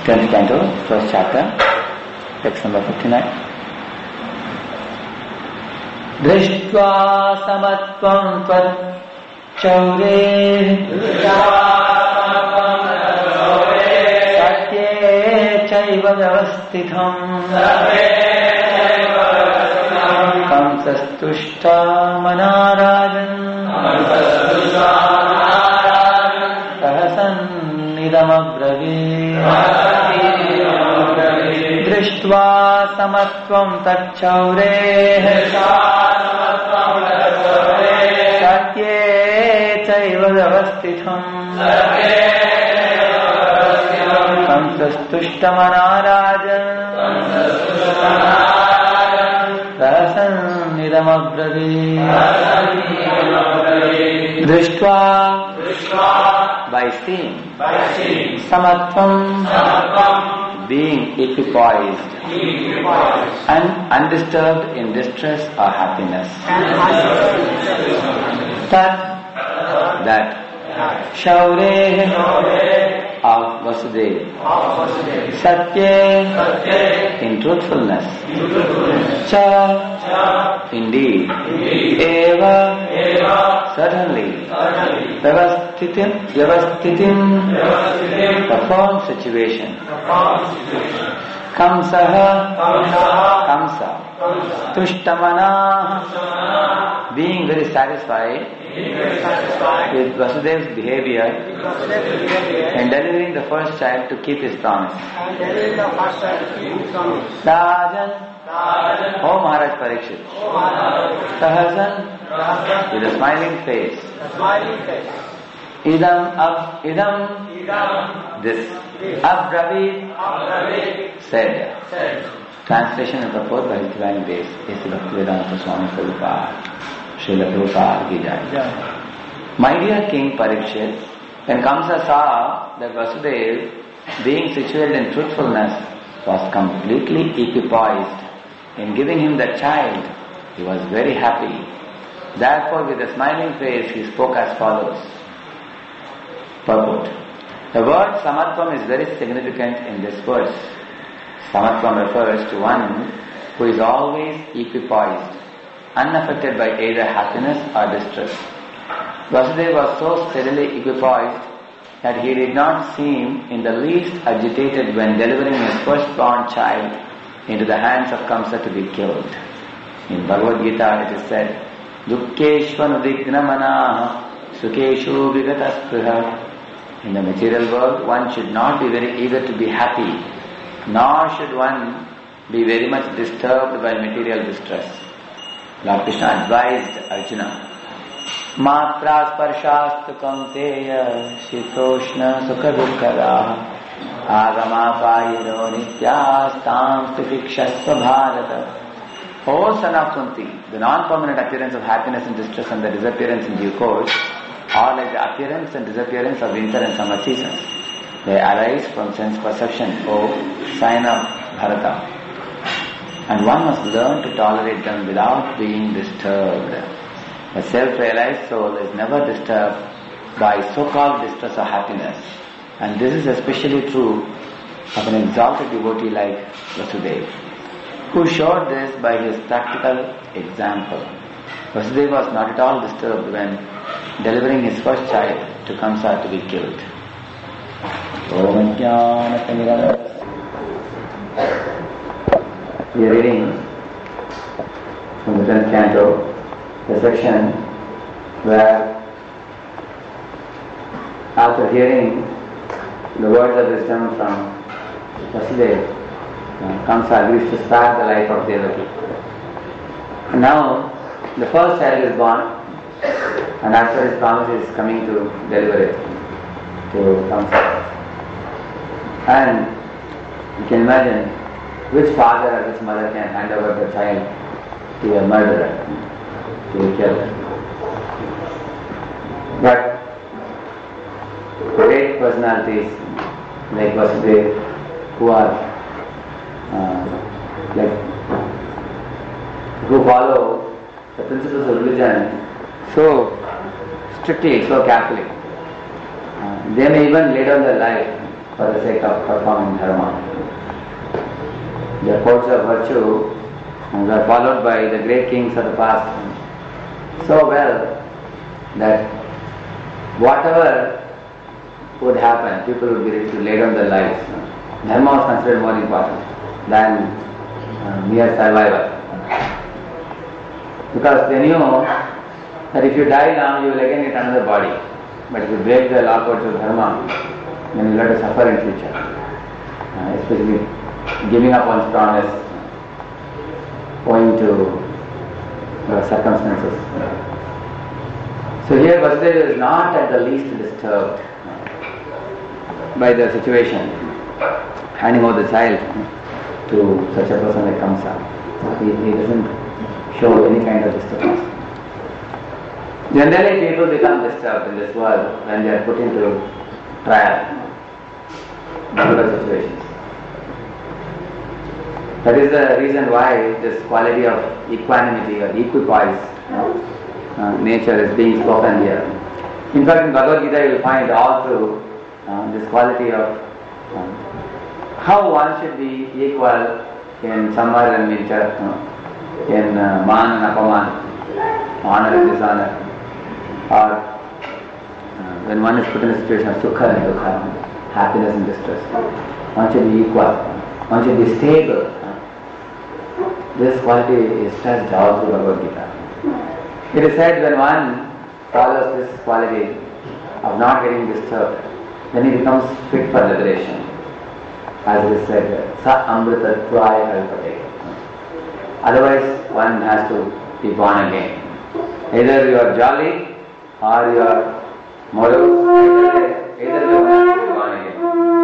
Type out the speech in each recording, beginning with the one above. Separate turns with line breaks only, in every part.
10th canto, first chapter, text number 59. Drishtva samatvam tvad chaure satye chaiva vyavastitham kamsastushta manarajan दृष्ट्वा समत्वं तच्छौरेः सत्ये चैव व्यवस्थितम् कंसस्तुष्टमनाराजन् सहसन्निदमब्रवीत् दृष्ट्वा by seeing samatvam being equipoised and undisturbed in distress or happiness, that shaure of Vasudeva, satye in truthfulness, cha indeed, eva certainly, vyavasthitim perform situation, kamsa tushtamana being very satisfied with Vasudeva's behavior and delivering the first child to keep his promise. Rajan, O Maharaj Parikshit, Sahasan, with a smiling face, idam, this, abravit, said. Translation and purport by His Divine Grace, A.C. Bhaktivedanta Swami Prabhupada, Srila Prabhupada Ki Jai. My dear King Parikshit, when Kamsa saw that Vasudeva, being situated in truthfulness, was completely equipoised in giving him the child, he was very happy. Therefore, with a smiling face, he spoke as follows. Purport. The word samatvam is very significant in this verse. Samatvam refers to one who is always equipoised, unaffected by either happiness or distress. Vasudeva was so steadily equipoised that he did not seem in the least agitated when delivering his firstborn child into the hands of Kamsa to be killed. In Bhagavad Gita it is said, Dukkeshvanudignamanaha Sukeshu Vigataspruha. In the material world, one should not be very eager to be happy, nor should one be very much disturbed by material distress. Lord Krishna advised Arjuna, Matra sparshastu kamteya shitoshna sukha dukkara agama payiro nityastam titikshasva bharata. O son of Kunti, the non-permanent appearance of happiness and distress and the disappearance in due course are like the appearance and disappearance of winter and summer seasons. They arise from sense perception, O sign of Bharata. And one must learn to tolerate them without being disturbed. A self-realized soul is never disturbed by so-called distress or happiness. And this is especially true of an exalted devotee like Vasudeva, who showed this by his practical example. Vasudeva was not at all disturbed when delivering his first child to Kamsa to be killed. We are reading from the 10th canto, the section where, after hearing the words of wisdom from Vasudeva, Kamsa agrees to spare the life of Devaki. And now, the first child is born, and after his promise is coming to deliver it to Kamsa. And you can imagine which father or which mother can hand over the child to a murderer to be killed. But great personalities like Vasudeva, who are who follow the principles of religion so strictly, so carefully, they may even lay down their life for the sake of performing dharma. The codes of virtue were followed by the great kings of the past so well that whatever would happen, people would be ready to lay down their lives. Dharma was considered more important than mere survival. Because they knew that if you die now, you will again get another body. But if you break the law codes of dharma, then you will have to suffer in future. Especially giving up one's promise, owing to circumstances. So here Vasudeva is not at the least disturbed by the situation, handing over the child to such a person like Kamsa. He doesn't show any kind of disturbance. Generally people become disturbed in this world when they are put into trial, difficult situations. That is the reason why this quality of equanimity or equipoise nature is being spoken here. In fact, in Bhagavad Gita you will find all through this quality of how one should be equal in summer and winter, in man and apaman, honor and dishonor, or when one is put in a situation of sukha and dukha, happiness and distress. One should be equal, one should be stable. This quality is stressed all through Bhagavad Gita. It is said when one follows this quality of not getting disturbed, then he becomes fit for liberation. As it is said, sa amritatvaya kalpate. Otherwise, one has to be born again. Either you are jolly or you are morose. Either you have to be born again.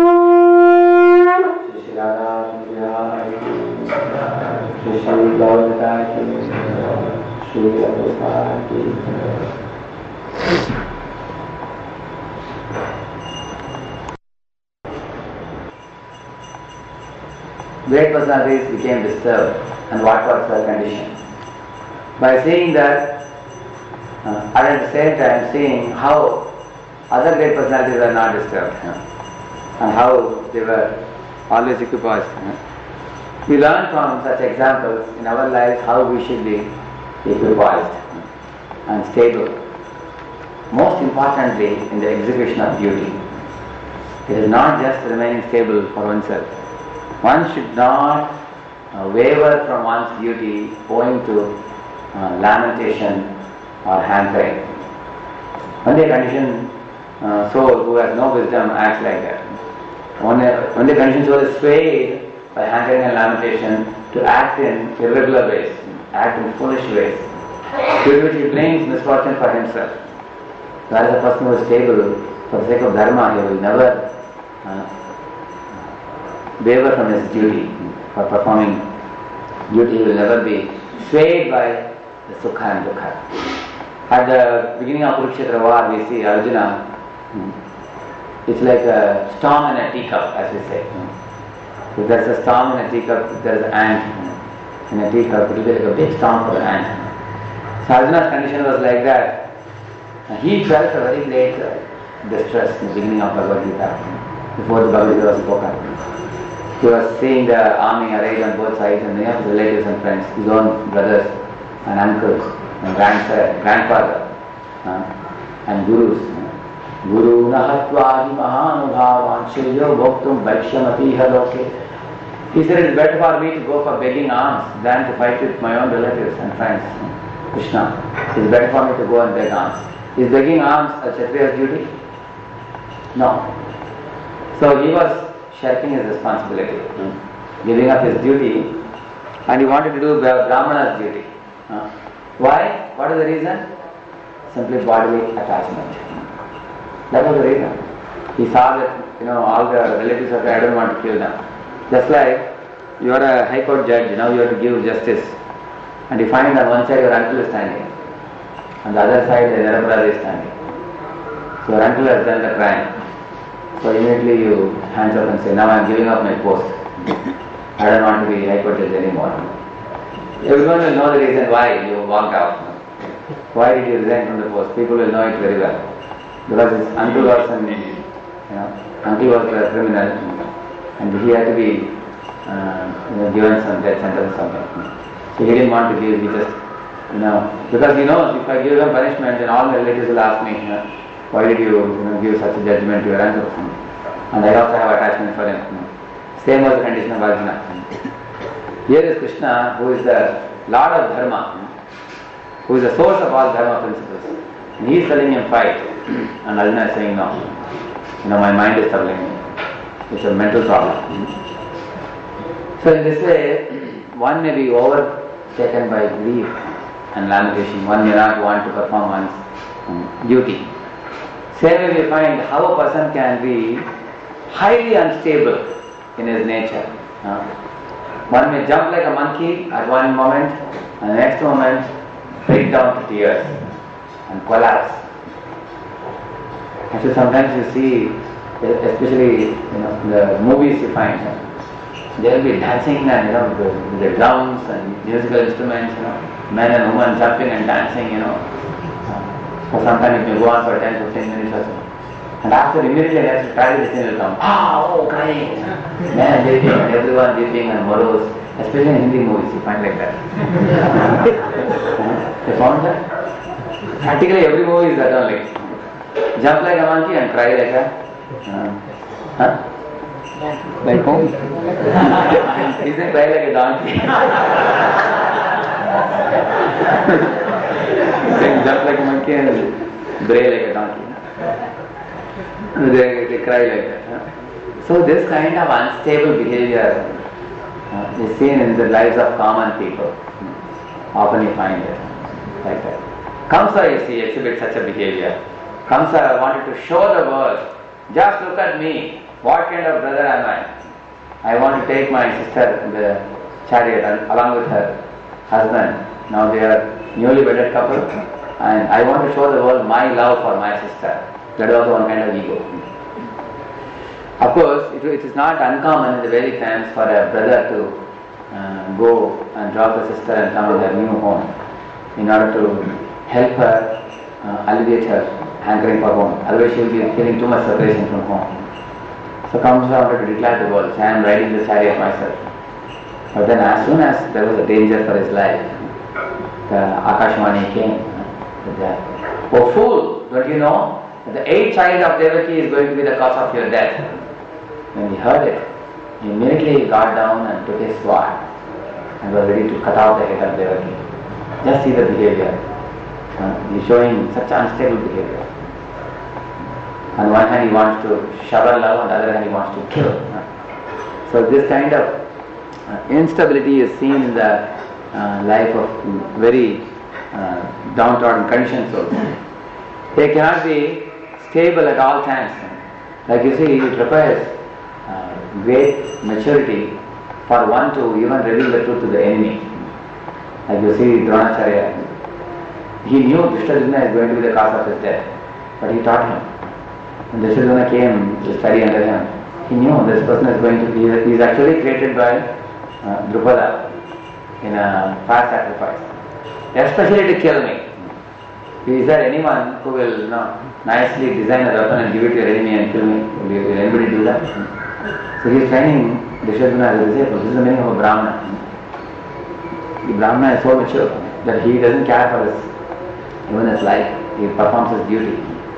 Great personalities became disturbed, and what was their condition? By seeing that, and at the same time seeing how other great personalities were not disturbed, and how they were always equipoised. We learn from such examples in our lives how we should be equipoised and stable. Most importantly, in the execution of duty. It is not just remaining stable for oneself. One should not waver from one's duty owing to lamentation or hankering. Only a conditioned soul who has no wisdom acts like that. Only a conditioned soul is swayed by hankering and lamentation to act in irregular ways, act in foolish ways, to which he brings misfortune for himself. Whereas a person who is stable, for the sake of dharma, he will never waver from his duty. For performing duty, he will never be swayed by the sukha and dukha. At the beginning of Kurukshetra war, we see Arjuna. It's like a storm in a teacup, as we say. If there's a storm in a teacup, if there's an ant in a teacup, it will be like a big storm for the ant. So Arjuna's condition was like that. He felt a very great distress in the beginning of Bhagavad Gita, before the Bhagavad Gita was spoken. He was seeing the army arrayed on both sides, and many of his relatives and friends, his own brothers and uncles and grandfather and gurus. Guru nahatvahi mahanubhavan shriyo bhoktum bhaikshamapiha loke. He said, it's better for me to go for begging alms than to fight with my own relatives and friends. Krishna, it's better for me to go and beg alms. Is begging alms a Kshatriya's duty? No. So he was shirking his responsibility, giving up his duty, and he wanted to do Brahmana's duty. Why? What is the reason? Simply bodily attachment. That was the reason. He saw that, all the relatives of I don't want to kill them. Just like you are a high court judge, now you have to give justice. And you find on one side your uncle is standing, on the other side the Narabrada is standing. So your uncle has done the crime. So immediately you hands up and say, now I am giving up my post. I don't want to be high court judge anymore. Everyone will know the reason why you walked out. Why did you resign from the post? People will know it very well. Because his uncle was an uncle was a criminal and he had to be given some death sentence or something. So he didn't want to give, he just, because he knows if I give him punishment then all my relatives will ask me, why did you, give such a judgment to your uncle? And I also have attachment for him. Same was the condition of Arjuna. Here is Krishna, who is the Lord of Dharma, who is the source of all Dharma principles. And he is telling him fight. And Arjuna is saying no. My mind is troubling me. It's a mental problem. So in this way, one may be overtaken by grief and lamentation. One may not want to perform one's duty. Same way we find how a person can be highly unstable in his nature. One may jump like a monkey at one moment and the next moment break down to tears and collapse. And so sometimes you see, especially in the movies you find, there will be dancing and with the drums and musical instruments, men and women jumping and dancing, For some time it may go on for 10-15 minutes or so. And after immediately he has to try this thing will come, crying, men weeping and everyone weeping and morose, especially in Hindi movies you find like that. You found that? Practically every movie is that only. Jump like a monkey and cry like a like whom? He said cry like a donkey. Saying jump like a monkey and bray like a donkey. They cry like that. So this kind of unstable behavior is seen in the lives of common people. Often you find it like that. Kamsa, you see, exhibits such a behavior. Kamsa wanted to show the world, just look at me, what kind of brother am I? I want to take my sister in the chariot along with her husband. Now they are newly wedded couple and I want to show the world my love for my sister. That is also one kind of ego. Of course, it is not uncommon in the Vedic times for a brother to go and drop a sister and come to their new home in order to help her, alleviate her hankering for home. Otherwise she will be feeling too much separation from home. So Kamsa wanted to declare the world, I am riding the chariot myself. But then as soon as there was a danger for his life, the Akashvani came. Oh fool, don't you know that the 8th child of Devaki is going to be the cause of your death? When he heard it, he immediately got down and took his sword and was ready to cut off the head of Devaki. Just see the behavior. He is showing such unstable behavior. On one hand he wants to shower love, on the other hand he wants to kill. So this kind of instability is seen in the life of very downtrodden conditioned souls. They cannot be stable at all times. Like you see, it requires great maturity for one to even reveal the truth to the enemy. Like you see Dronacharya, he knew Drishtadumna is going to be the cause of his death, but he taught him. When Drishtadumna came to study under him, he knew this person is going to be, he is actually created by Drupada in a fire sacrifice, especially to kill me. Is there anyone who will nicely design a weapon and give it to your enemy and kill me? Will anybody do that? So he is training Drishtadumna as a disciple. This is the meaning of a Brahmana. The Brahmana is so mature that he doesn't care for even his life. He performs his duty.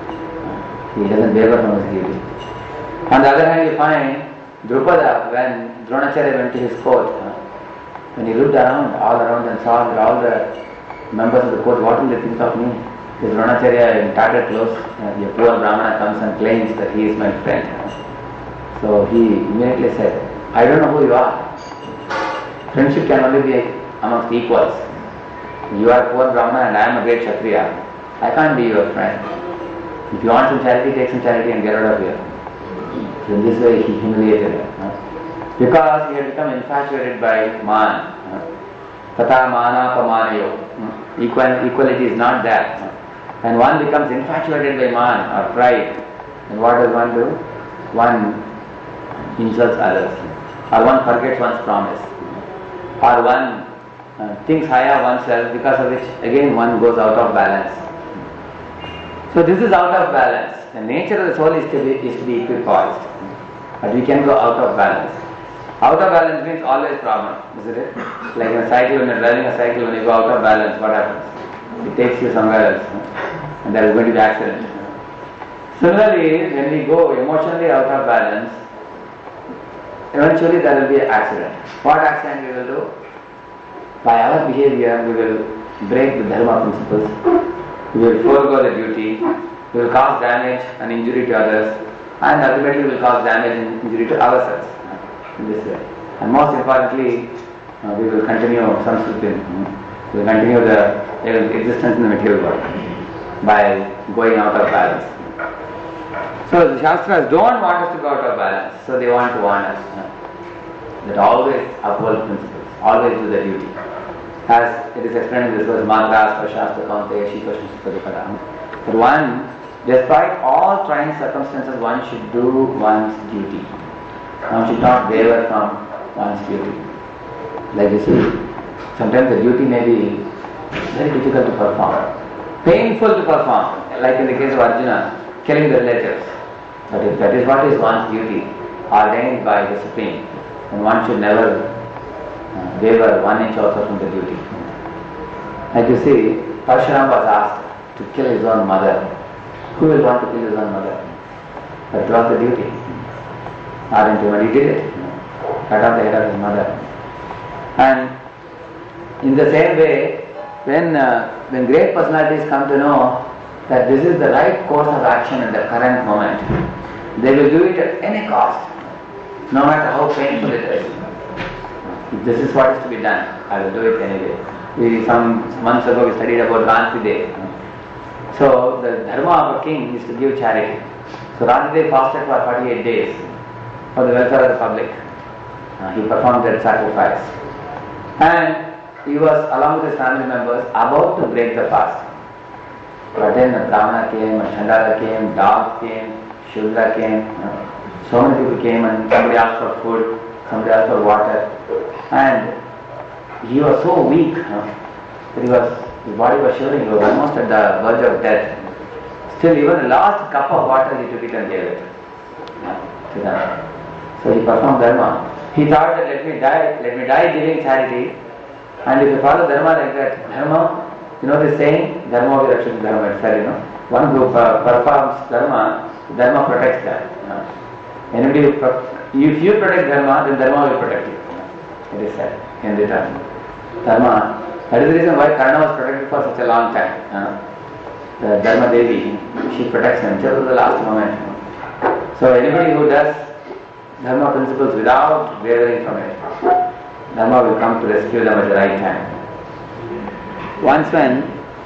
He doesn't waver from his duty. On the other hand, you find Drupada, when Dronacharya went to his court, when he looked all around and saw that all the members of the court, what will they think of me? This Dronacharya in tattered clothes, a poor Brahmana comes and claims that he is my friend. So he immediately said, I don't know who you are. Friendship can only be amongst equals. You are a poor Brahmana and I am a great Kshatriya. I can't be your friend. If you want some charity, take some charity and get out of here. So in this way he humiliated her. Because he had become infatuated by man. Tata mana pamanayo. Equality is not that. And one becomes infatuated by man or pride, then what does one do? One insults others, or one forgets one's promise, or one thinks higher of oneself, because of which again one goes out of balance. So this is out of balance. The nature of the soul is to be equipoised. But we can go out of balance. Out of balance means always problem, isn't it? Like in a cycle, when you're driving a cycle, when you go out of balance, what happens? It takes you somewhere else, and there is going to be accident. Similarly, when we go emotionally out of balance, eventually there will be an accident. What accident we will do? By our behavior, we will break the dharma principles, we will forego the duty, we will cause damage and injury to others, and ultimately we will cause damage and injury to ourselves in this way. And most importantly, we will continue samskriti, we will continue the existence in the material world by going out of balance. So the Shastras don't want us to go out of balance, so they want to warn us that always uphold principles, always do the duty. As it is explained in this verse, Matra, Spashastra, Kaunteya, Shikashna, Supadipara. But one, despite all trying circumstances, one should do one's duty. One should not waver from one's duty. Like you see, sometimes the duty may be very difficult to perform, painful to perform, like in the case of Arjuna, killing the relatives. But if that is what is one's duty, ordained by the Supreme, then one should never waver 1 inch also from the duty. Like you see, Parshuram was asked to kill his own mother. Who will want to kill his own mother? But it was the duty. Aren't you? But he did it. Cut off the head of his mother. And in the same way, when great personalities come to know that this is the right course of action in the current moment, they will do it at any cost, no matter how painful it is. If this is what is to be done, I will do it anyway. Some months ago we studied about Rantidev. So the dharma of a king is to give charity. So Rantidev fasted for 48 days for the welfare of the public. He performed that sacrifice. And he was, along with his family members, about to break the fast. But then the Brahmana came, a Chandala came, dogs came, Shudra came. So many people came and somebody asked for food, somebody asked for water. And he was so weak that his body was shivering, he was almost at the verge of death. Still, even the last cup of water he took it and gave it to them. So he performed dharma. He thought that let me die giving charity, and if you follow dharma like that, dharma, you know the saying, dharma virakshati dharma, it's said, one who performs dharma, dharma protects that. If you protect dharma, then dharma will protect you. It is said in return. Dharma, that is the reason why Karna was protected for such a long time. The Dharma Devi, she protects him till the last moment. So anybody who does dharma principles without wavering from it, dharma will come to rescue them at the right time. Once when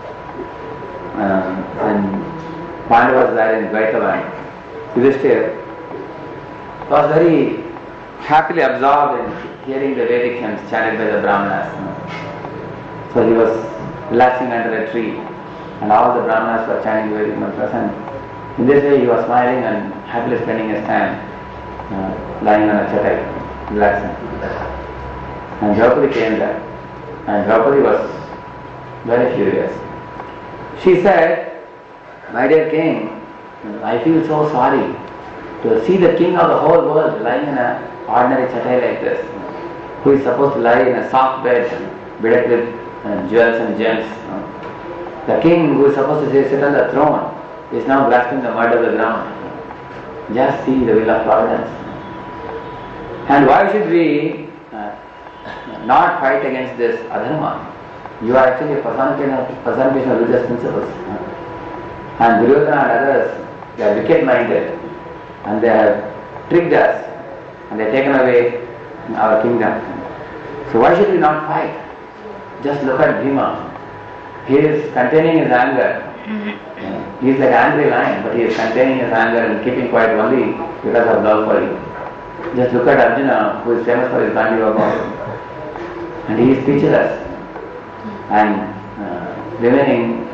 Pandava was there in Dvaitavan, Yudhishthira was very happily absorbed in hearing the Vedic hymns chanted by the Brahmanas. So he was relaxing under a tree, and all the Brahmanas were chanting Vedic mantras, and in this way he was smiling and happily spending his time lying on a chatai, relaxing. And Draupadi came there, and Draupadi was very furious. She said, "My dear king, I feel so sorry to see the king of the whole world lying in an ordinary chatai like this, who is supposed to lie in a soft bed bedecked with jewels and gems. The king who is supposed to sit on the throne is now grasping the mud of the ground. Just see the will of providence. And why should we not fight against this adharma? You are actually a personification of religious principles. And Duryodhana and others, they are wicked-minded, and they have tricked us, and they have taken away our kingdom. So why should we not fight? Just look at Bhima. He is containing his anger. He is like an angry lion, but he is containing his anger and keeping quiet only because of love for you. Just look at Arjuna, who is famous for his Gandiva body. And he is speechless and remaining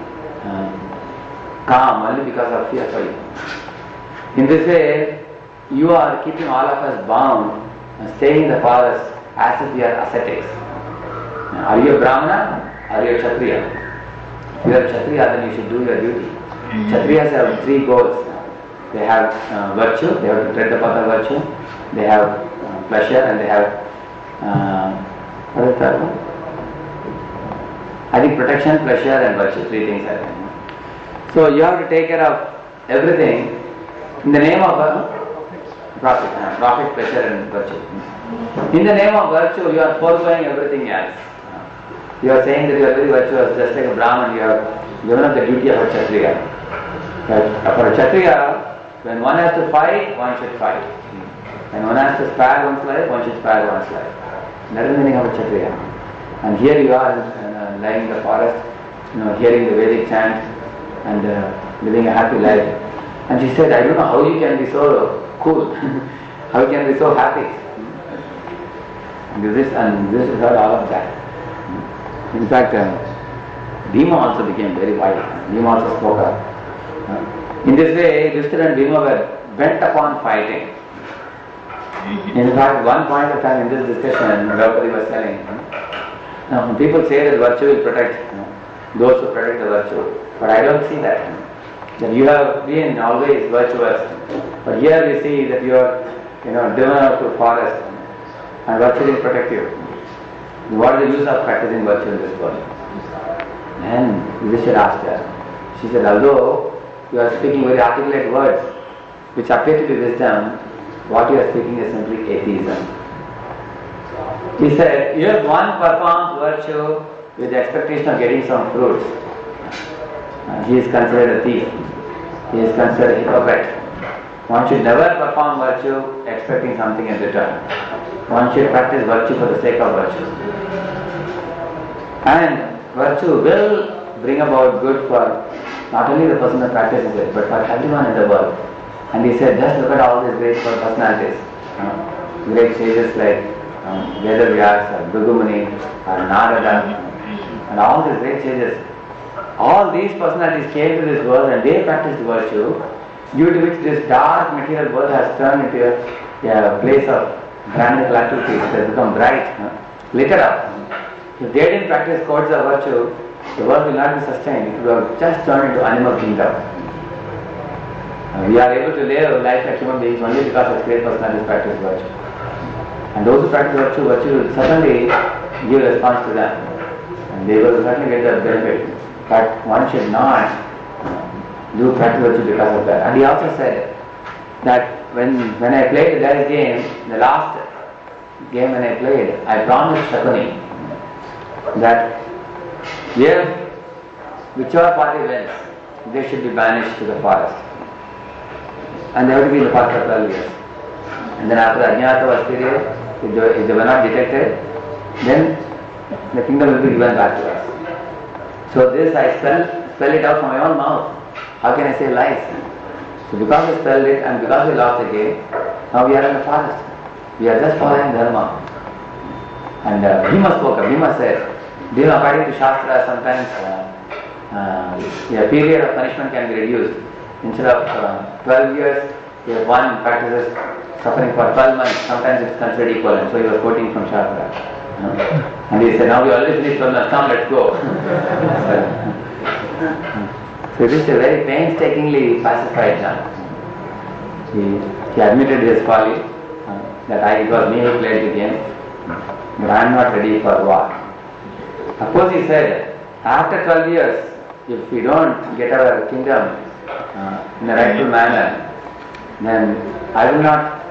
calm only because of fear for you. In this way, you are keeping all of us bound and staying in the forest as if we are ascetics. Are you a Brahmana? Are you a Kshatriya? If you are a Kshatriya, then you should do your duty. Kshatriyas have 3 goals. they have virtue, they have to tread the path of virtue, they have pleasure, and they have what is that one? I think protection, pleasure and virtue, three things are there. So you have to take care of everything in the name of profit, pleasure and virtue. In the name of virtue, you are foregoing everything else. You are saying that you are very virtuous, just like a Brahman, you have given up the duty of a Kshatriya. For a Kshatriya, when one has to fight, one should fight. When one has to spare one's life, one should spare one's life. That is the meaning of a Kshatriya. And here you are lying in the forest, hearing the Vedic chants and living a happy life. And she said, I don't know how you can be so cool, how you can be so happy. And this is heard all of that. In fact, Bhima also became very wild. Bhima also spoke up. In this way, Yudhishthira and Bhima were bent upon fighting. In fact, one point of time in this discussion, Draupadi was telling, when people say that virtue will protect those who protect the virtue, but I don't see that. That you have been always virtuous, but here we see that you are, driven out to forest, and virtue will protect you. What is the use of practicing virtue in this world? And Yudhishthira asked her. She said, although you are speaking very articulate words, which appear to be wisdom, what you are speaking is simply atheism. He said, if one performs virtue with the expectation of getting some fruits, he is considered a thief. He is considered a hypocrite. One should never perform virtue expecting something in return. One should practice virtue for the sake of virtue. And virtue will bring about good for not only the person who practices it, but for everyone in the world. And he said, just look at all these great personalities. Great sages like Veda Vyasa, or Bhrigumuni, or Narada, and all these great sages. All these personalities came to this world and they practiced virtue, due to which this dark material world has turned into a place of grandiousal activities. It has become bright, lit up. If they didn't practice codes of virtue, the world will not be sustained. It will have just turned into animal kingdom. We are able to live life like human beings only because of great personalities practice virtue. And those who practice virtue will certainly give a response to them. And they will certainly get the benefit. But one should not do practice virtue because of that. And he also said that when I played the dice game, the last game when I played, I promised Shakuni that if whichever party wins, they should be banished to the forest. And they have to be in the forest for 12 years. And then after the Ajnatavas period, if they were not detected, then the kingdom will be given back to us. So this I spell it out from my own mouth. How can I say lies? So because we spelled it and because we lost the game, now we are in the forest. We are just following dharma. And Bhima spoke up. Bhima said, according to Shastra, sometimes a period of punishment can be reduced. Instead of 12 years, if one practices suffering for 12 months, sometimes it's considered equivalent. So he was quoting from Shastra. And he said, now we already finished 12 months, come, let's go. So this is very painstakingly pacified now. He admitted his folly, that it was me who played the game, but I am not ready for war. Of course he said, after 12 years, if we don't get our kingdom in a rightful manner, then I will not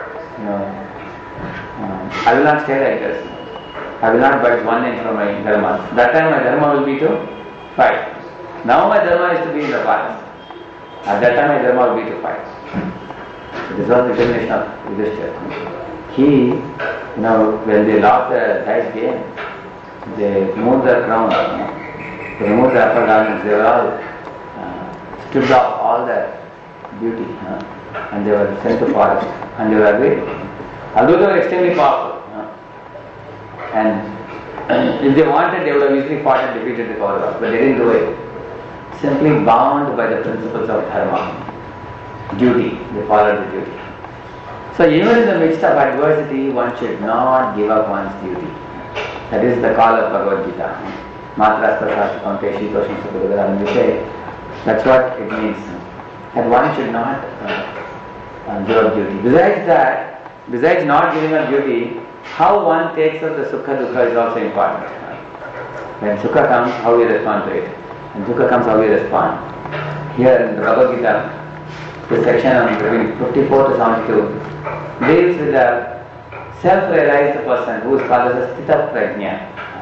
stay like this. I will not budge 1 inch from my dharma. That time my dharma will be to fight. Now my dharma is to be in the forest. At that time my dharma will be to fight. This was the determination of Yudhishthira. He, when they lost the dice game, they removed their crown, they removed their upper garments, they were all stripped off all their beauty, and they were sent to forest, and they were agreed. Although they were extremely powerful, and if they wanted, they would have easily fought and defeated the Kauravas, but they didn't do it. Simply bound by the principles of dharma, duty, they followed the duty. So even in the midst of adversity, one should not give up one's duty. That is the call of Bhagavad Gita. Matras prasasya kaunteya shitoshna sukha. That's what it means. that one should not give up duty. Besides that, besides not giving up duty, how one takes up the sukha dukkha is also important. When sukha comes, how we respond to it. When dukkha comes, how we respond. Here in the Bhagavad Gita, the section on 54 to 72 deals with the self-realized person who is called as a Sthita Prajna,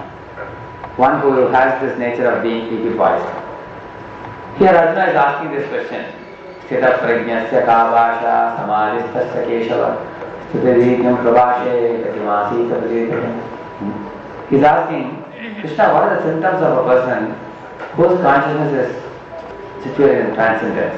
one who has this nature of being equipoised. Here Arjuna is asking this question: Sthita Prajnasya Kavasha Samadhisthasya Keshava Sthitividyam Prabhashe Katimasi Kapajete. He is asking, Krishna, what are the symptoms of a person whose consciousness is situated in transcendence?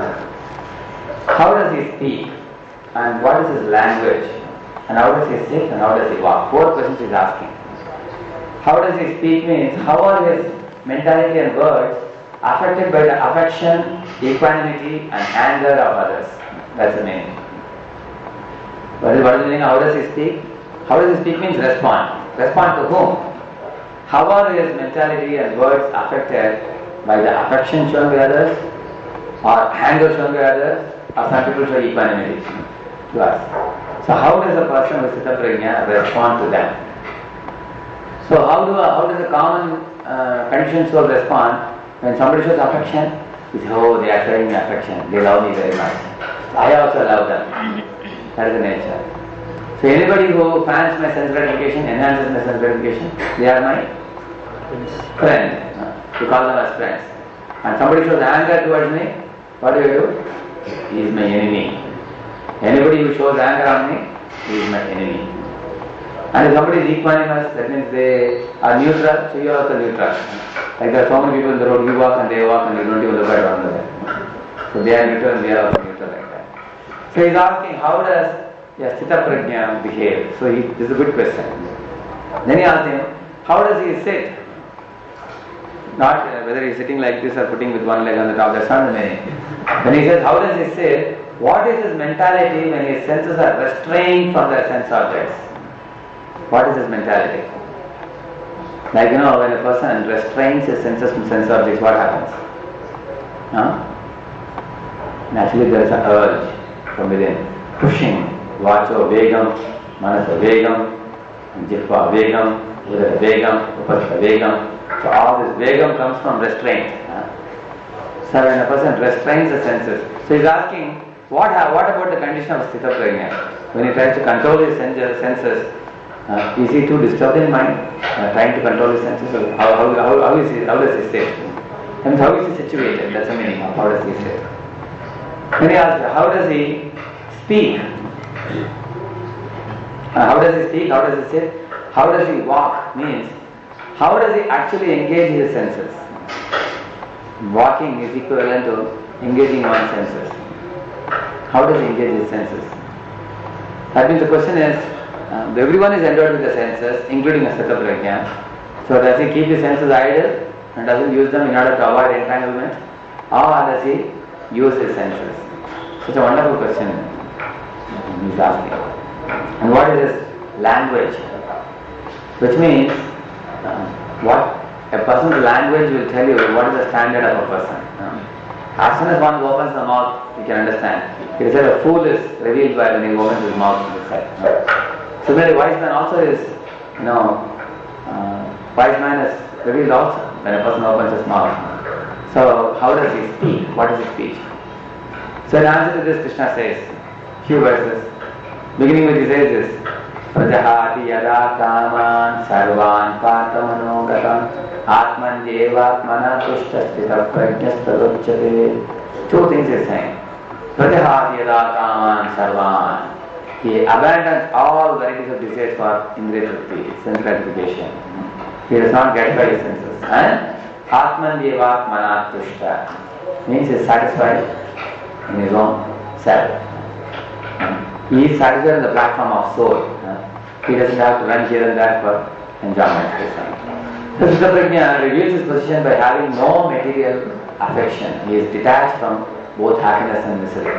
How does he speak? And what is his language? And how does he sit? And how does he walk? 4 questions he is asking. How does he speak means, how are his mentality and words affected by the affection, equanimity and anger of others? That's the meaning. What is the meaning? How does he speak? How does he speak means respond. Respond to whom? How are his mentality and words affected by the affection shown by others, or anger shown by others, or some people show equanimity to us? So how does a person with Sthita Prajna respond to them? So how does a common conditioned soul respond when somebody shows affection? We say, oh, they are showing me affection, they love me very much. I also love them. That is the nature. So anybody who fans my sense gratification, enhances my sense gratification, they are my friends. We call them as friends. And somebody shows anger towards me, what do? He is my enemy. Anybody who shows anger on me, he is my enemy. And if somebody is equanimous, that means they are neutral, so you are also neutral. Like there are so many people in the road, you walk and they walk and you don't even look at one another. So they are neutral and we are also neutral like that. So he is asking, how does Sthita Prajna behave? So this is a good question. Then he asked him, how does he sit? Not whether he is sitting like this or putting with one leg on the top, that's not the meaning. When he says, how does he sit? What is his mentality when his senses are restrained from their sense objects? What is his mentality? Like when a person restrains his senses from sense objects, what happens? Naturally there is an urge from within, pushing, vacho vegam, manasa vegam, jitva vegam, udara vegam, upasthita vegam. So all this vegam comes from restraint. So when a person restrains the senses, so he is asking, what about the condition of Sthita Prajna? When he tries to control his senses, is he too disturbed in mind, trying to control his senses? How does he sit? And how is he situated? That's the meaning of how does he sit. Then he asks, how does he speak? How does he speak? How does he sit? How does he walk? Means, how does he actually engage his senses? Walking is equivalent to engaging one's senses. How does he engage his senses? That means the question is, everyone is endowed with the senses, including a Sthita Prajna. So does he keep his senses idle and doesn't use them in order to avoid entanglement? Or does he use his senses? Such a wonderful question he is asking. And what is his language? Which means, what a person's language will tell you what is the standard of a person. As soon as one opens the mouth, you can understand. It is said a fool is revealed by when he opens his mouth to the side. Similarly, wise man also is, wise man is revealed also when a person opens his mouth. So how does he speak? What is his speech? So in answer to this, Krishna says, few verses, beginning with he says this, Prajahati yada kaman sarvan patamanogatam atman devatmana tushtasthita prajnastaruchyate. 2 things he is saying. Prajahati yada kaman sarvan. He abandons all varieties of desires for indriya sense gratification. He does not get by his senses. And atman devatmana tushta means he is satisfied in his own self. He is satisfied on the platform of soul. He doesn't have to run here and there for enjoyment. So Sthita Prajna reveals his position by having no material affection. He is detached from both happiness and misery.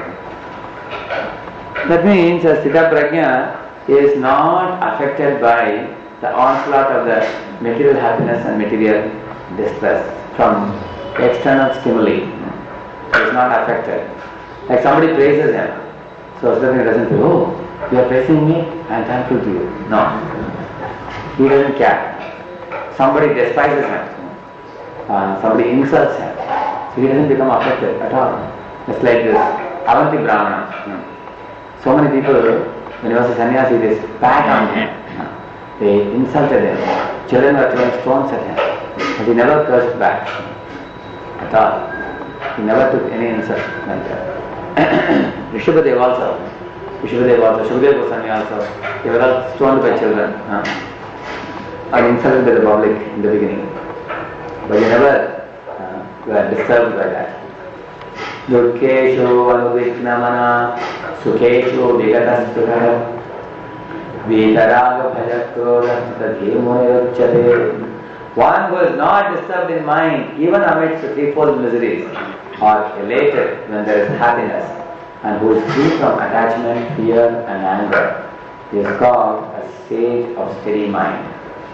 That means Sthita Prajna is not affected by the onslaught of the material happiness and material distress from external stimuli. he is not affected. Like somebody praises him. So Sridhar doesn't say, oh, you are praising me, I am thankful to you. No. He doesn't care. Somebody despises him. Somebody insults him. So he doesn't become affected at all. It's like this Avanti Brahmana. So many people, when he was a sannyasi, they spat on him. They insulted him. Children were throwing stones at him. But he never cursed back. At all. He never took any insult like that. Rishabhadev also. Shukadeva Goswami also. They were all stoned by children. And insulted by the public in the beginning. But they never were disturbed by that. Dukkeshu anuvignamana sukeshu vigatastuha vitaraga bhajakroda tadhimunayuchyate. One who is not disturbed in mind even amidst the threefold miseries, or elated when there is happiness, and who is free from attachment, fear and anger, is called a sage of steady mind.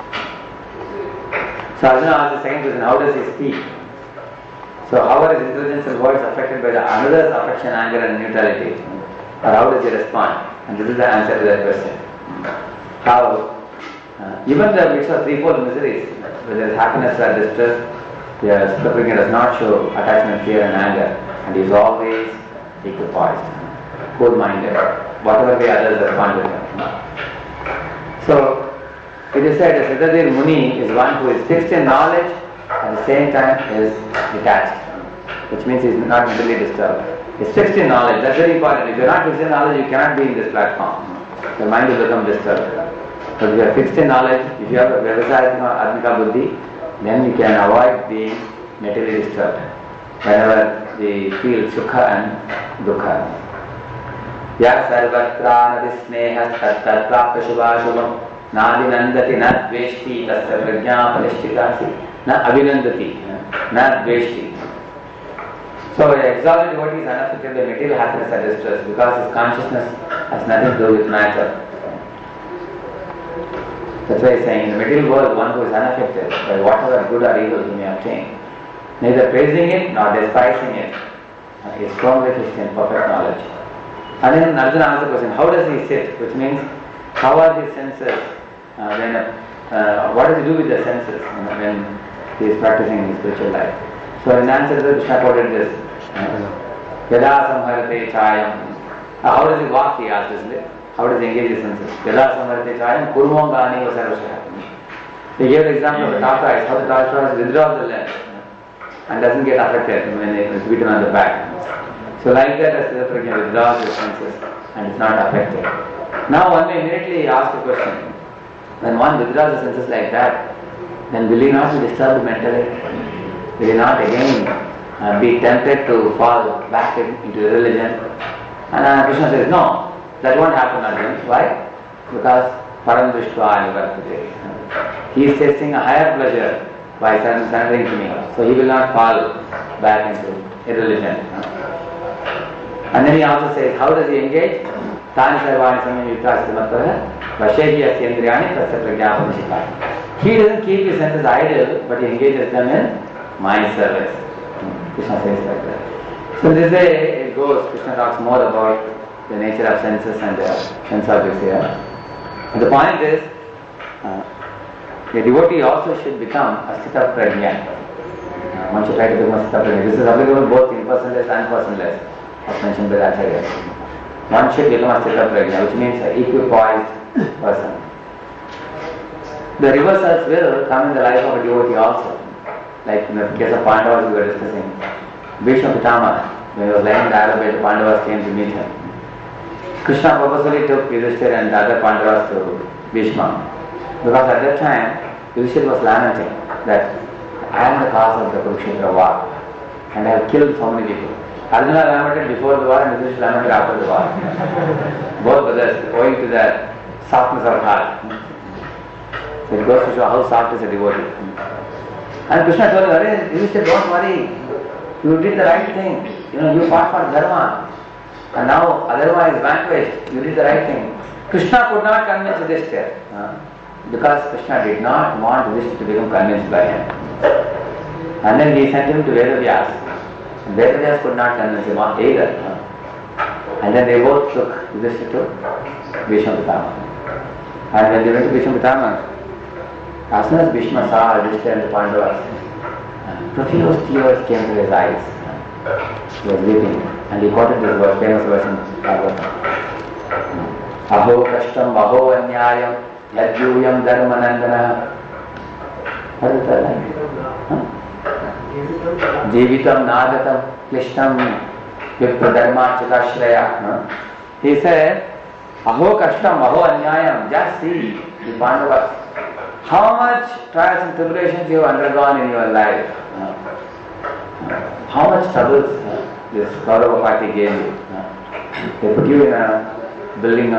So Arjuna asked the second question, how does he speak? So how are his intelligence and words affected by the another's affection, anger and neutrality? Or how does he respond? And this is the answer to that question. How even the mix of threefold miseries, whether there is happiness or distress, the suffering does not show attachment, fear and anger, and he is always equipoised, cool-minded, whatever way others respond to him. So it is said that Siddhadir Muni is one who is fixed in knowledge, at the same time is detached, which means he is not mentally disturbed. He is fixed in knowledge, that's very important. If you are not fixed in knowledge, you cannot be in this platform. Your mind will become disturbed. But if you are fixed in knowledge, if you have a Vyavasayatma Atmika Buddhi, then you can avoid being mentally disturbed whenever we feel Sukha and Dukkha. Ya sarvatra nadisneha tattat prapta shubhashubham nadi nandati na dveshti tasya prajna palishchitasi na abhinandati na dveshti. So an exalted devotee is unaffected by material happiness or distress because his consciousness has nothing to do with matter. That's why he's saying, in the material world, one who is unaffected by whatever good or evil he may obtain, neither praising it nor despising it, is firmly fixed in perfect knowledge. And then Arjuna asked the question, how does he sit? Which means, how are his senses, what does he do with the senses when he is practicing his spiritual life? So in answer to that, Krishna quoted this, Yada samharate chayam. How does he walk, he asked, isn't it? How does he engage his senses? Yada samharate chayam kurmongani vasarvasya. They gave the example of the tortoise, how the tortoise withdraws the lens and doesn't get affected when it is beaten on the back. So like that, as the Prajna withdraws his senses and is not affected. Now one may immediately ask the question, when one withdraws the senses like that, then will he not be disturbed mentally? Will he not again be tempted to fall back into religion? And Krishna says, no, that won't happen again. Why? Because Param Vishwa Nivartate. He is tasting a higher pleasure by surrendering to me. So he will not fall back into irreligion. And then he also says, how does he engage? Tani sarvani samyukta siddhamatara vashehi asyendriyani tasya prajnapamishita. He doesn't keep his senses idle, but he engages them in my service. Krishna says like that. So this way it goes. Krishna talks more about the nature of senses and the sense objects here. And the point is, a devotee also should become a sthita prajna. One should try to become a sthita prajna. This is applicable both in personless and personless, as mentioned by the Acharya. One should become a sthita prajna, which means an equipoised person. The reversals will come in the life of a devotee also. Like in the case of Pandavas we were discussing. Bhishma Pitama, when he was lying in the Arab, the Pandavas came to meet him. Krishna purposely took Yudhishthira and the other Pandavas to Bhishma. Because at that time, Yudhishthira was lamenting that I am the cause of the Kurukshetra war and I have killed so many people. Arjuna lamented before the war and Yudhishthira lamented after the war. Both brothers, owing to their softness of heart. So it goes to show how soft is a devotee. And Krishna told him, Yudhishthira, don't worry. You did the right thing. You fought for dharma. And now adharma is vanquished. You did the right thing. Krishna could not convince Yudhishthira. Because Krishna did not want Yudhishthira to become convinced by him. And then he sent him to Vedavyas. And Vedavyas could not convince him either. And then they both took Yudhishthira to Bhishma Pitama. And when they went to Bhishma Pitama, as soon as Bhishma saw Yudhishthira and the Pandavas, profuse tears came to his eyes. He was weeping. And he quoted this verse, famous verse in Bhagavatam. Aho kashtam aho anyayam yadyuyam dharmanandana. What is that line? Jeevitam nadatam klishtam vipradharmachakashraya. He said, aho kashtam aho anyayam. Just see the Pandavas. How much trials and tribulations you have undergone in your life. How much troubles this Kaurava party gave you. They put you in a building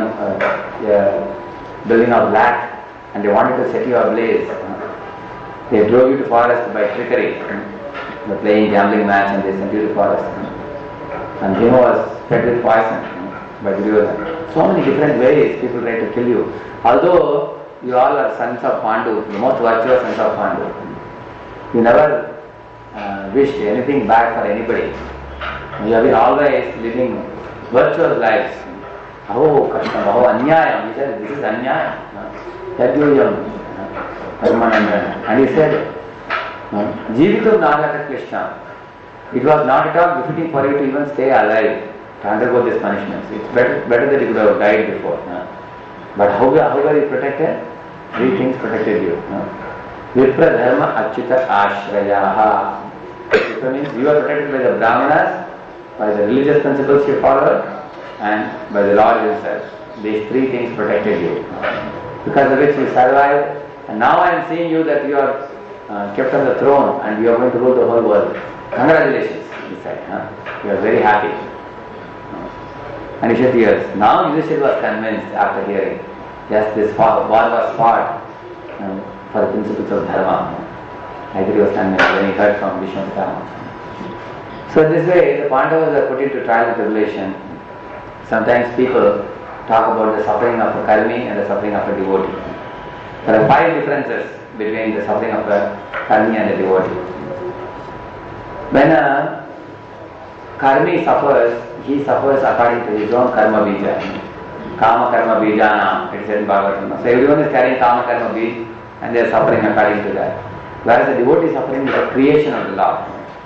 of lac and they wanted to set you ablaze. They drove you to forest by trickery. They were playing gambling match and they sent you to forest. And Bhima was fed with poison by Duryodhana. So many different ways people try to kill you. Although you all are sons of Pandu, the most virtuous sons of Pandu. You never wished anything bad for anybody. You have been always living virtuous lives. Aho kashtam, aho anyayam. He said, this is anyayam. Yadyuyam dharmanandana. And he said, Jeevitam nagata klishtam. It was not at all befitting for you to even stay alive to undergo these punishments. It's better that you could have died before. But how were you protected? Three things protected you. Vipra dharma achyuta ashrayaha. Vipra means you are protected by the Brahmanas, by the religious principles you followed, and by the Lord himself. These three things protected you. Because of which you survived. And now I am seeing you that you are kept on the throne and you are going to rule the whole world. Congratulations, he said. You are very happy. And he shed tears. Now Yudhishthira was convinced after hearing. Yes, this war was fought for the principles of dharma. I think he was convinced when he heard from Bhishma Pitama. So in this way, the Pandavas are put into trial and tribulation. Sometimes people talk about the suffering of a karmi and the suffering of a devotee. There are 5 differences between the suffering of a karmi and a devotee. When a karmi suffers, he suffers according to his own karma bija. Kama karma bijana, it is in Bhagavatam. So everyone is carrying kama karma bij and they are suffering according to that. Whereas the devotee is suffering with the creation of the Lord.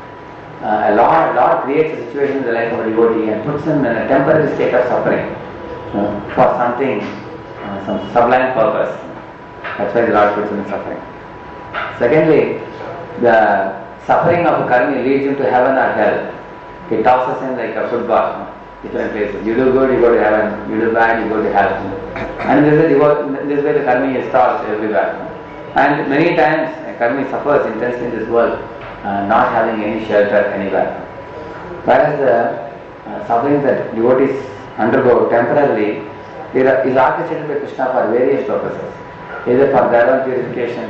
Lord creates a situation in the life of a devotee and puts him in a temporary state of suffering for something, some sublime purpose. That's why the Lord puts him in suffering. Secondly, the suffering of a karmi leads him to heaven or hell. It tosses him like a football, different places. You do good, you go to heaven. You do bad, you go to hell. And this way the karmi is tossed everywhere. And many times a karmi suffers intensely in this world, not having any shelter anywhere. Whereas the suffering that devotees undergo temporarily is orchestrated by Krishna for various purposes. Either for their own purification,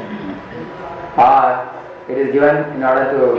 or it is given in order to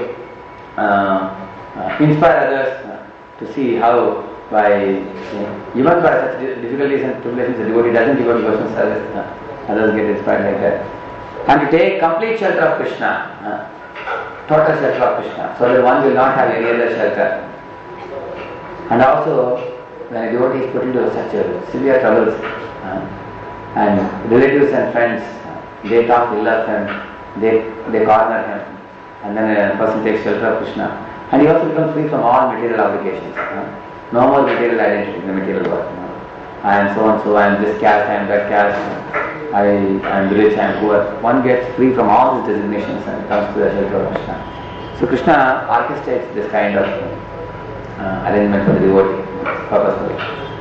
inspire others to see how even by such difficulties and tribulations the devotee doesn't give up devotional service, others get inspired like that. And to take complete shelter of Krishna, total shelter of Krishna, so that one will not have any other shelter. And also, when a devotee is put into such severe troubles, and relatives and friends, they talk ill of him, they corner him, and then a person takes shelter of Krishna. And he also becomes free from all material obligations. No more material identity in the material world. I am so and so, I am this caste, I am that caste, I am rich, I am poor. One gets free from all these designations and comes to the shelter of Krishna. So Krishna orchestrates this kind of arrangement for the devotee purposefully.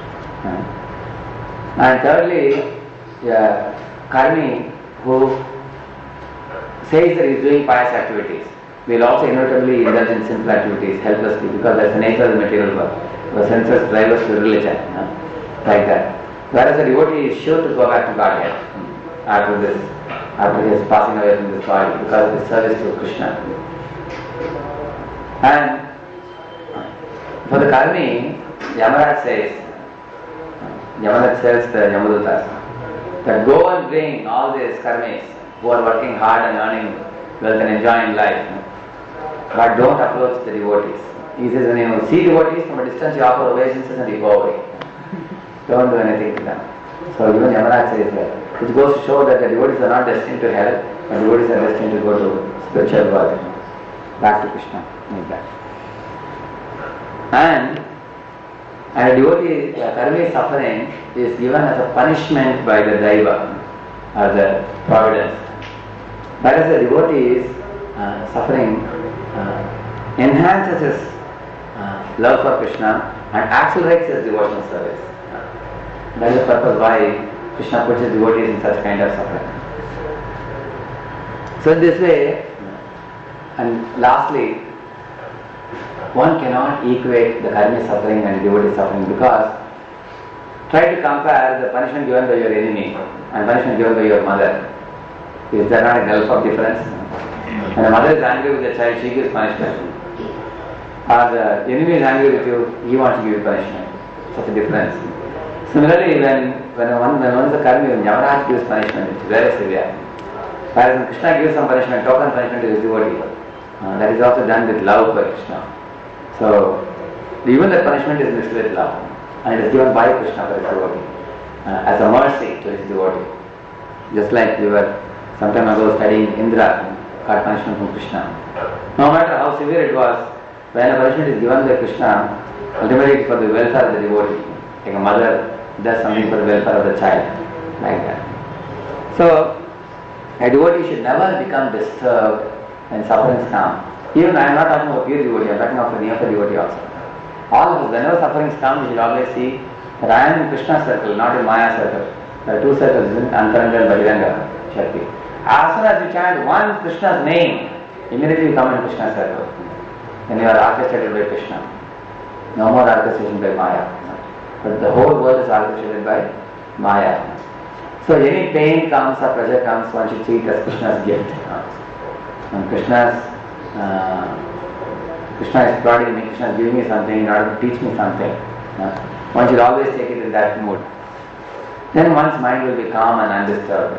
And thirdly, karmi who says that he is doing pious activities will also inevitably indulge in sinful activities helplessly, because that's the nature of the material world. The senses drive us to religion, like that. Whereas the devotee is sure to go back to Godhead after his passing away from this body, because of his service to Krishna. And for the karmi, Yamaraj tells the Yamadutas that go and bring all these karmis who are working hard and earning wealth and enjoying life, but don't approach the devotees. He says, when you see devotees from a distance, you offer obeisances and you go away. Don't do anything to them. So even Yamaraj says that. Which goes to show that the devotees are not destined to hell, but devotees are destined to go to spiritual world. Back to Krishna. Like that. And a devotee, karmic suffering is given as a punishment by the Daiva or the providence. Whereas the devotee's suffering enhances his love for Krishna and accelerates his devotional service. That is the purpose why Krishna puts his devotees in such kind of suffering. So in this way, and lastly, one cannot equate the karmic suffering and devotee suffering, because try to compare the punishment given by your enemy and punishment given by your mother. Is there not a gulf of difference? When the mother is angry with the child, she gives punishment. Or the enemy is angry with you, he wants to give you punishment. Such a difference. Similarly, when one is a karmi, when Yamaraj gives punishment, it's very severe. Whereas when Krishna gives some punishment, token punishment to his devotee, that is also done with love by Krishna. So, even that punishment is mixed with love, and it is given by Krishna for his devotee, as a mercy to his devotee. Just like we were some time ago studying Indra, got punishment from Krishna. No matter how severe it was, when a punishment is given by Krishna, ultimately it is for the welfare of the devotee. Like a mother does something for the welfare of the child, like that. So, a devotee should never become disturbed when sufferings come. Even I am not talking about pure devotee, I am talking about the near devotee also. All of us, whenever sufferings come, we should always see that I am in Krishna's circle, not in Maya circle. There are two circles, Antaranga and Bahiranga Shakti. As soon as you chant one Krishna's name, immediately you come in Krishna's circle. Then you are orchestrated by Krishna. No more orchestration by Maya. But the whole world is orchestrated by Maya. So any pain comes or pressure comes, one should see it as Krishna's gift. And Krishna is prodding me, Krishna is giving me something in order to teach me something. One should always take it in that mood. Then one's mind will be calm and undisturbed.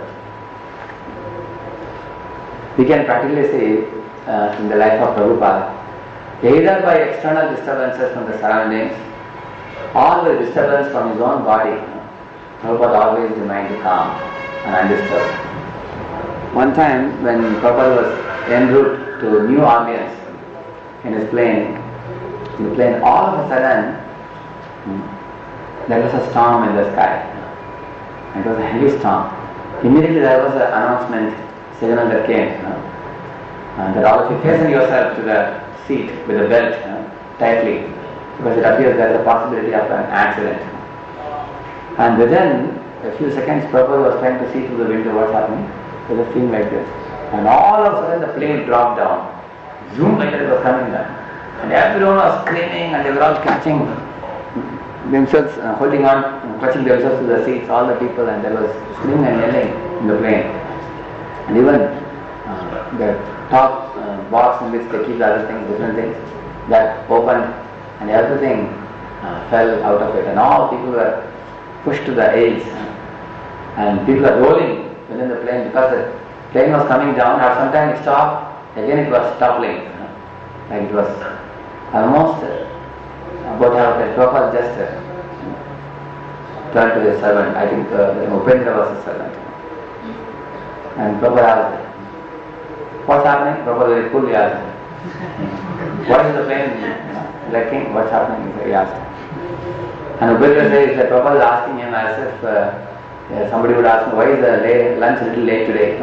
We can practically say in the life of Prabhupada, either by external disturbances from the surroundings or by disturbance from his own body, Prabhupada always remained calm and undisturbed. One time when Prabhupada was en route to New Orleans in his plane, all of a sudden there was a storm in the sky. It was a heavy storm. Immediately there was an announcement, signal that came, that all of you fasten yourself to the seat with a belt tightly, because it appears there is a possibility of an accident. And within a few seconds, Prabhupada was trying to see through the window what's happening. It was a thing like this. And all of a sudden the plane dropped down. Zoom, like it was coming down. And everyone was screaming and they were all catching themselves, holding on, clutching themselves to the seats, all the people, and there was screaming and yelling in the plane. And even the top box in which they keep the other things, different things, that opened and everything fell out of it. And all people were pushed to the aisles. And people are rolling within the plane because the plane was coming down. At some time it stopped, again it was toppling. Like it was almost about how the Prabhupada just turned to his servant. I think Upendra was his servant. And Prabhupada asked, what's happening? Prabhupada very coolly asked, what is the plane lacking? What's happening? He asked. And Upendra says that Prabhupada is asking him as if somebody would ask him, why is the lunch a little late today?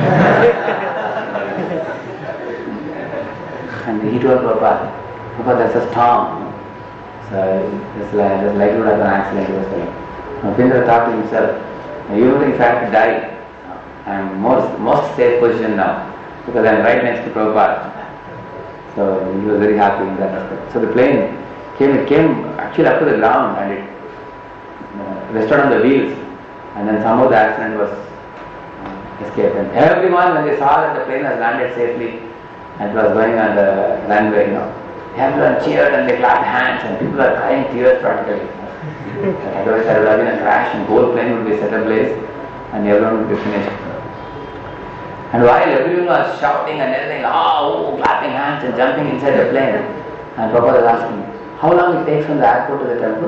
And he told Prabhupada, there's a storm. So there's likelihood of an accident. He was telling. Upendra thought to himself, even if I have to die, I am most safe position now, because I am right next to Prabhupada. So he was very happy in that aspect. So the plane came actually up to the ground and it rested on the wheels, and then somehow the accident was escaped. And everyone, when they saw that the plane has landed safely and it was going on the runway, everyone cheered and they clapped hands and people were crying tears practically. Otherwise there would have been a crash and the whole plane would be set ablaze and everyone would be finished. And while everyone was shouting and yelling, clapping hands and jumping inside the plane, And Prabhupada was asking, how long it takes from the airport to the temple?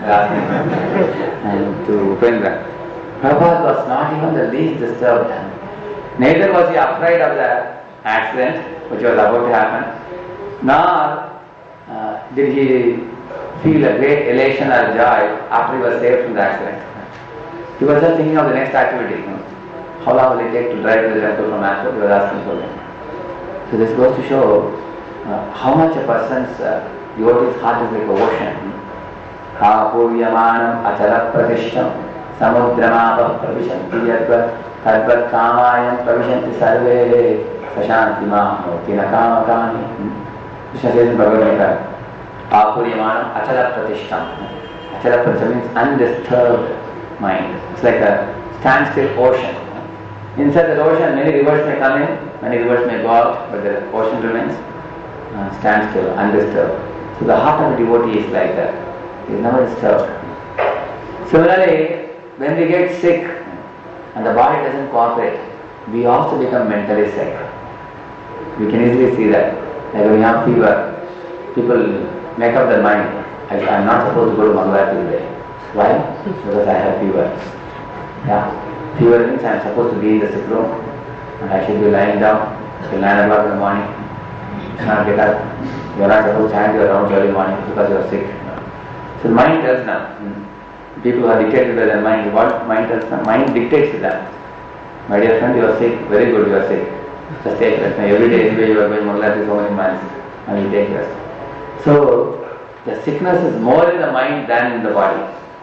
And to Upendra. Prabhupada was not even the least disturbed. Neither was he afraid of the accident which was about to happen, nor did he feel a great elation or joy after he was saved from the accident. He was just thinking of the next activity. How long will it take to drive to the temple from airport? He was asking for them. So this goes to show how much a person's devotee's heart is like an ocean. Kapuryamanam achala pratishtam samudramava pravishanti yadvat tadvat kamayam pravishanti sarve sashanti mahamurti nakamakani. Krishna says in Bhagavad Gita, Kapuryamanam achala pratishtam. Achala pratishtam means undisturbed mind. It's like a standstill ocean. Inside the ocean, many rivers may come in, many rivers may go out, but the ocean remains standstill, undisturbed. So the heart of the devotee is like that. It is never disturbed. Similarly, when we get sick and the body doesn't cooperate, we also become mentally sick. We can easily see that. Like when you have fever, people make up their mind, I am not supposed to go to Mangalore today. Why? Because I have fever. Yeah. Fever means I am supposed to be in the sick room and I should be lying down till 9 o'clock in the morning. You cannot get up. You are not supposed to hang around early morning because you are sick. So the mind does now. People who are dictated by their mind, what mind does now? Mind dictates to them. My dear friend, you are sick. Very good, you are sick. Just take rest. Every day anyway you are going Mangalore so many miles and you take rest. So the sickness is more in the mind than in the body.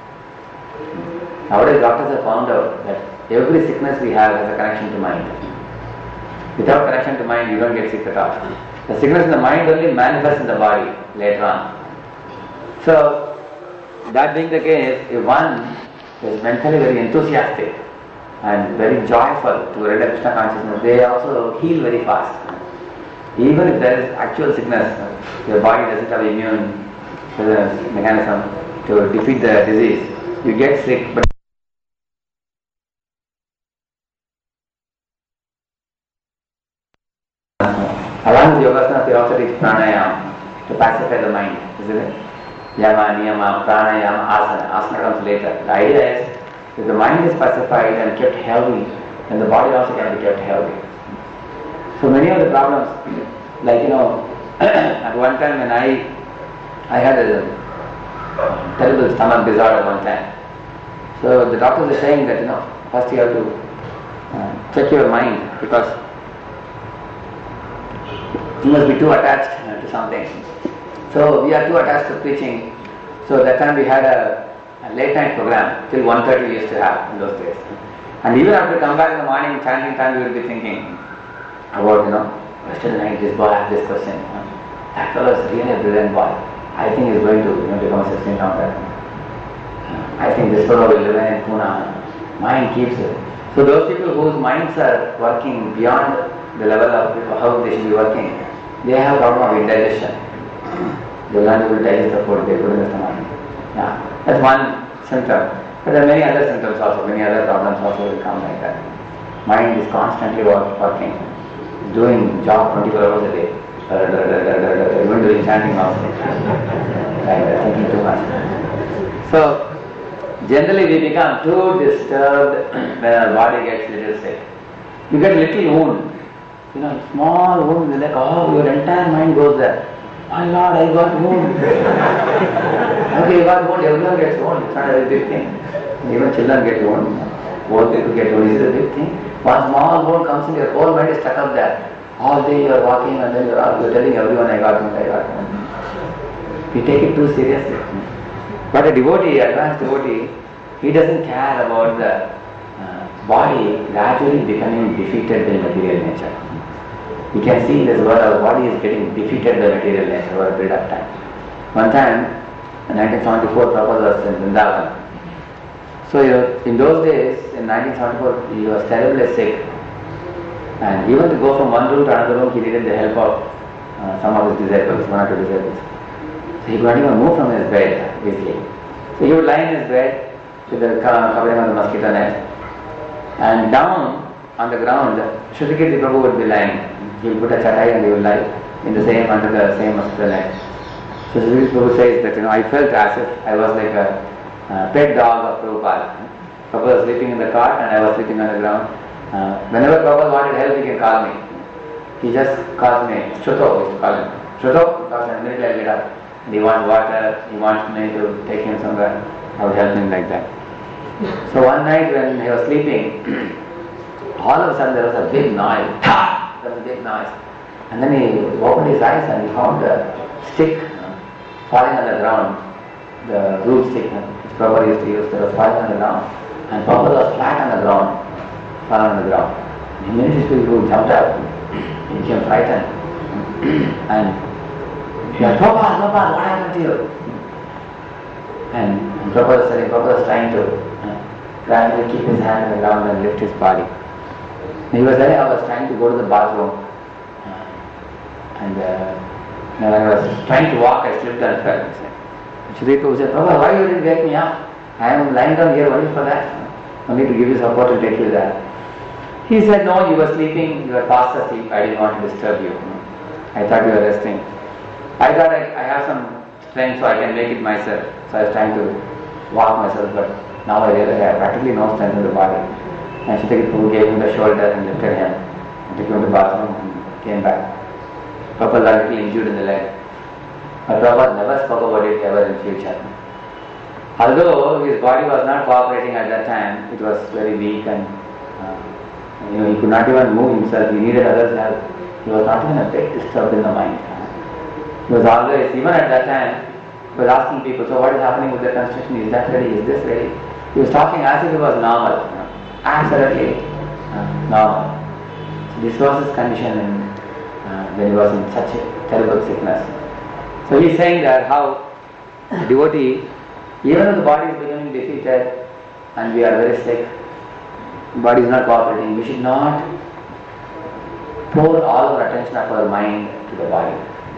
Nowadays doctors have found out that every sickness we have has a connection to mind. Without connection to mind, you don't get sick at all. The sickness in the mind only manifests in the body later on. So, that being the case, if one is mentally very enthusiastic and very joyful to render Krishna consciousness, they also heal very fast. Even if there is actual sickness, your body doesn't have immune mechanism to defeat the disease, you get sick. But along with yogasana, they also teach pranayama to pacify the mind, isn't it? Yama, niyama, pranayama, asana. Asana comes later. The idea is, if the mind is pacified and kept healthy, then the body also can be kept healthy. So many of the problems, like at one time when I had a terrible stomach disorder one time. So the doctors were saying that first you have to check your mind, because you must be too attached to something. So we are too attached to preaching. So that time we had a late night program till 1:30 we used to have in those days. And even after we come back in the morning chanting time, we will be thinking about yesterday night this boy asked this question. That fellow is really a brilliant boy. I think he is going to become a 16 pounder. I think this fellow will remain in Pune. Mind keeps it. So those people whose minds are working beyond the level of how they should be working, they have a problem of indigestion. They will not be able to digest the food they put in the stomach. Yeah, that's one symptom. But there are many other symptoms also, many other problems also will come like that. Mind is constantly working, doing job 24 hours a day. Even doing chanting also. Thinking too much. So, generally we become too disturbed when our body gets little sick. You get little wound. Small wound, you're like, your entire mind goes there. My Lord, I got wound. Okay, you got wound, everyone gets wound. It's not a very big thing. Even children get wound. Old people get wound. It's a big thing. One small wound comes in, your whole mind is stuck up there. All day you are walking and then you're telling everyone, I got wound, I got wound. We take it too seriously. But a devotee, advanced devotee, he doesn't care about the body gradually becoming defeated by material nature. You can see this word, our body is getting defeated by material nature over a period of time. One time, in 1974, Prabhupada was in Vrindavan. So in those days, in 1974, he was terribly sick. And even to go from one room to another room, he needed the help of some of his disciples, one or two disciples. So he could not even move from his bed easily. So he would lie in his bed with the covering of the mosquito net. And down on the ground, Shrutikirti Prabhu would be lying. He will put a chatai and he will lie in the same, under the same mosquito net. So Sri Prabhu says that, I felt as if I was like a pet dog of Prabhupada. Prabhupada was sleeping in the cart and I was sleeping on the ground. Whenever Prabhupada wanted help, he can call me. He just calls me, Shruto, we used to call him. Shruto, because immediately I get up. And he wants water, he wants me to take him somewhere. I would help him like that. So one night when he was sleeping, all of a sudden there was a big noise. There was a big noise. And then he opened his eyes and he found a stick falling on the ground. The root stick which Prabhupada used to use, that was falling on the ground. And Prabhupada was flat on the ground, fallen on the ground. And immediately people jumped up. He became frightened. And he said, Prabhupada, what happened to you? And Prabhupada said, Prabhupada was trying to gradually keep his hand on the ground and lift his body. And he was there, I was trying to go to the bathroom. And when I was trying to walk, I slipped and fell. Shri Prabhu said, Prabhupada, why you didn't wake me up? I am lying down here only for that. Only to give you support and take you there. He said, no, you were sleeping, you were fast asleep, I didn't want to disturb you. I thought you were resting. I thought I have some strength so I can make it myself. So I was trying to walk myself, but now I realize I have practically no strength in the body. And Shri Prabhu gave him the shoulder and lifted him and took him to the bathroom and came back. Prabhupada was a little injured in the leg. But Prabhupada never spoke about it ever in future. Although his body was not cooperating at that time, it was very weak and he could not even move himself, he needed others' help. He was not even a bit disturbed in the mind. He was always, even at that time, he was asking people, so what is happening with the construction? Is that ready? Is this ready? He was talking as if it was normal. Absolutely normal. So this was his condition when he was in such a terrible sickness. So he is saying that how a devotee, even if the body is becoming defeated and we are very sick, the body is not cooperating, we should not pour all our attention of our mind to the body.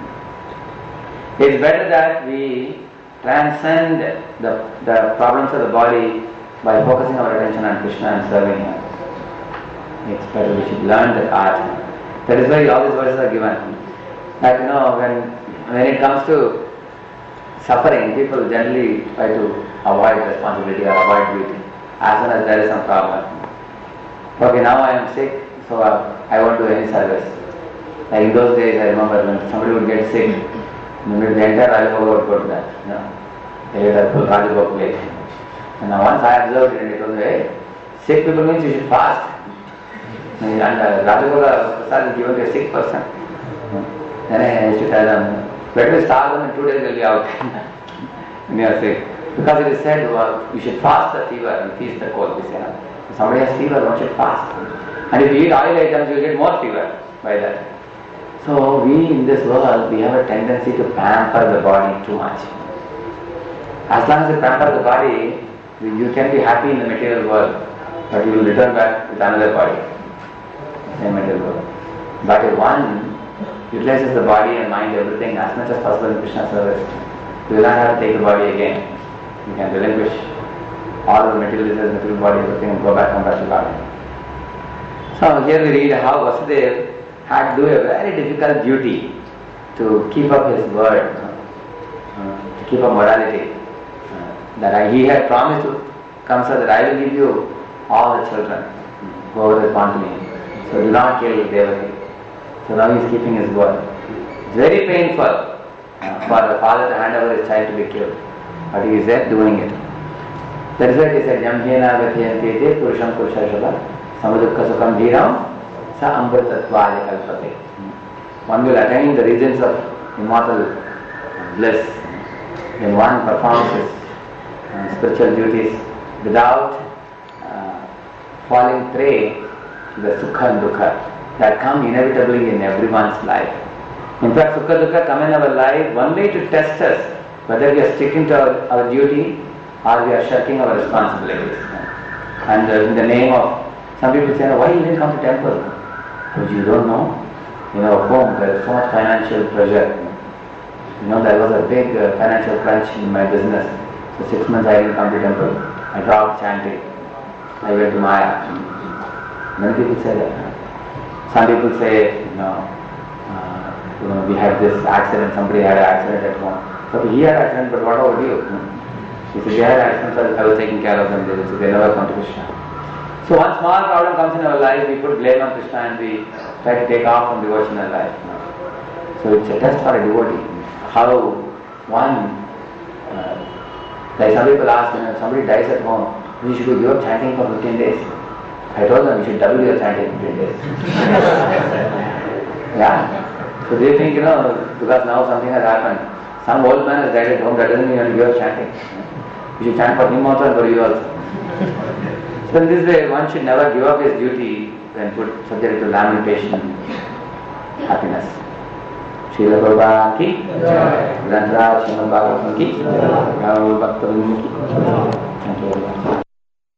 It is better that we transcend the problems of the body by focusing our attention on Krishna and serving Him. It's better we should learn that art. That is why all these verses are given. That when it comes to suffering, people generally try to avoid responsibility or avoid duty as soon as there is some problem. Okay, now I am sick, so I won't do any service. Like in those days, I remember when somebody would get sick, the entire Rajabhoga would go to that. They had a full Rajabhoga plate. And now once I observed it, and it was, hey, sick people means you should fast. And Rajabhoga Prasad is given to a sick person. Then I used to tell them, better starve them in 2 days they'll be out. When you are sick. Because it is said, well, you should fast the fever and feast the cold. If somebody has fever, one should fast. And if you eat oil items, you will get more fever by that. So we in this world, we have a tendency to pamper the body too much. As long as you pamper the body, you can be happy in the material world, but you will return back with another body, same material world. But if one utilizes the body and mind, everything as much as possible in Krishna service, you will not have to take the body again. You can relinquish all the material body, everything, and go back to Bhagavad. So here we read how Vasudeva had to do a very difficult duty to keep up his word, to keep up morality. That he had promised to come, so that I will give you all the children, whoever is born to me. So do not kill Devaki. So now he is keeping his word. It's very painful for the father to hand over his child to be killed, but he is there doing it. That is why he said, Yamjena Vathyantete Purusham Purushashala Samadukka Sukham Dhiram Sa Amritatvaya Kalpate. One will attain the regions of immortal bliss when one performs his spiritual duties without falling prey to the sukha and dukkha that come inevitably in everyone's life. In fact, sukha and dukkha come in our life only to test us whether we are sticking to our duty or we are shirking our responsibilities. And in the name of, some people say, why you didn't come to temple? Because you don't know. In our home there is so much financial pressure. There was a big financial crunch in my business. So 6 months I didn't come to temple. I dropped chanting. I went to Maya. Many people say that. Some people say, we had this accident, somebody had an accident at home. So But he had accident, but what about you? He said, they had accidents, I was taking care of them, they never come to Krishna. So one small problem comes in our life, we put blame on Krishna and we try to take off from devotional life. So it's a test for a devotee. How one, like some people ask, somebody dies at home, you should give up chanting for 15 days. I told them, you should double your chanting in 15 days. Yeah. So they think, because now something has happened. Some old man has died at home, that doesn't mean you have to give up chanting. You should chant for him also and for you also. So in this way, one should never give up his duty and put subject to lamentation, happiness. Srila Prabhupada ki, Grantaraj Srimad Bhagavatam ki, Bhakta Vrinda ki.